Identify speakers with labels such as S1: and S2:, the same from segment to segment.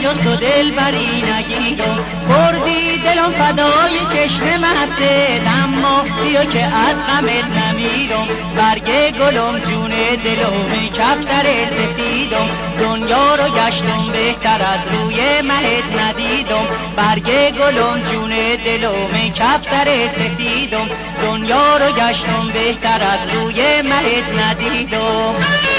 S1: جز تو دلبری ندیدم، بردی دلم فدای چشم مستت، اما بیا که از غمت نمیرم. برگ گلم جون دلم کفتر سفیدم، دنیا رو گشتم بهتر از روی مهت ندیدم. برگ گلم جون دلم کفتر سفیدم، دنیا رو گشتم بهتر از روی مهت ندیدم.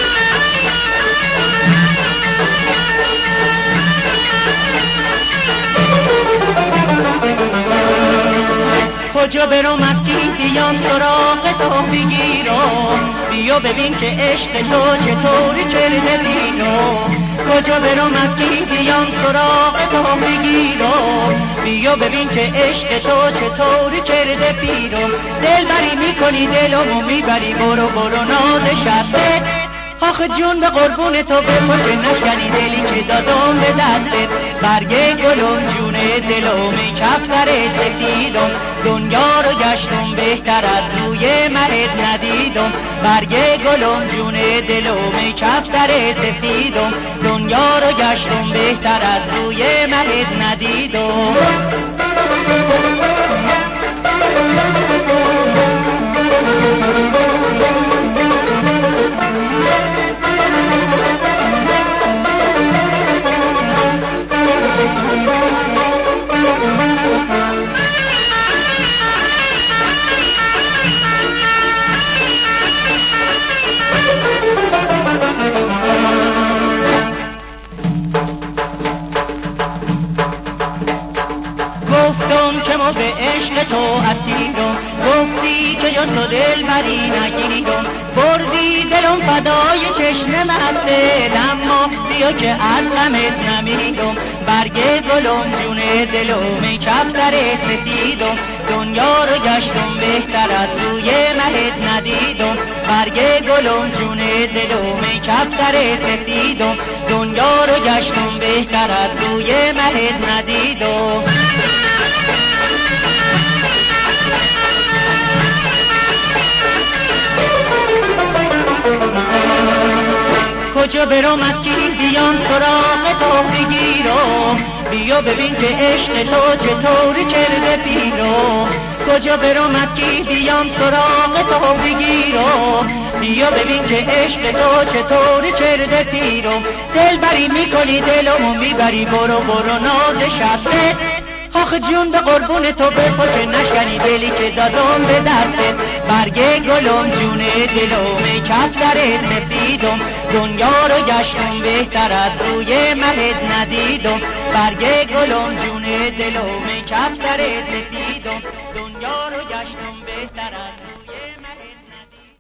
S1: کجا برم از کی بیام سراغ تو بگیرم، بیا ببین که عشق تو چطوری کرده بیرم. کجا برم از کی بیام سراغ تو بگیرم، بیا ببین که عشق تو چطوری کرده بیرم. دلبری میکنی دلمو میبری، برو برو ناز شبه، آخه جون به قربون تو بپا که نشکنی دلی که دادم به دستت. برگ گلم جون دلم کفتر سفیدم، دنیا رو گشتم بهتر از روی مهت ندیدم. برگ گلم جون دلم کفتر سفیدم، دنیا رو گشتم بهتر از روی مهت ندیدم. به عشق تو اسیرم، گفتی که جز تو دلبری نگیرم، بردی دلم فدای چشم مستت، اما بیا که از غمت نمیرم. برگ گلم جون دلم کفتر سفیدم، دنیا رو گشتم بهتر از روی مهت ندیدم. برگ گلم جون دلم کفتر سفیدم، دنیا رو گشتم بهتر از روی مهت ندیدم. کجا برم از کی بیام سراغ تو بگیرم، بیا ببین که عشق تو چطوری کرده بیرم. کجا برم از کی بیام سراغ تو بگیرم، بیا ببین که عشق تو چطوری کرده بیرم. دلبری میکنی دلمو میبری، برو برو ناز شبه، آخه جون به قربون تو بپا که نشکنی دلی که دادم به دستت. برگ گلم جون دلم کفتر سفیدم، دنیا رو گشتم بهتر از روی مهت ندیدم. برگ گلم جون دلم کفتر سفیدم، دنیا رو گشتم بهتر از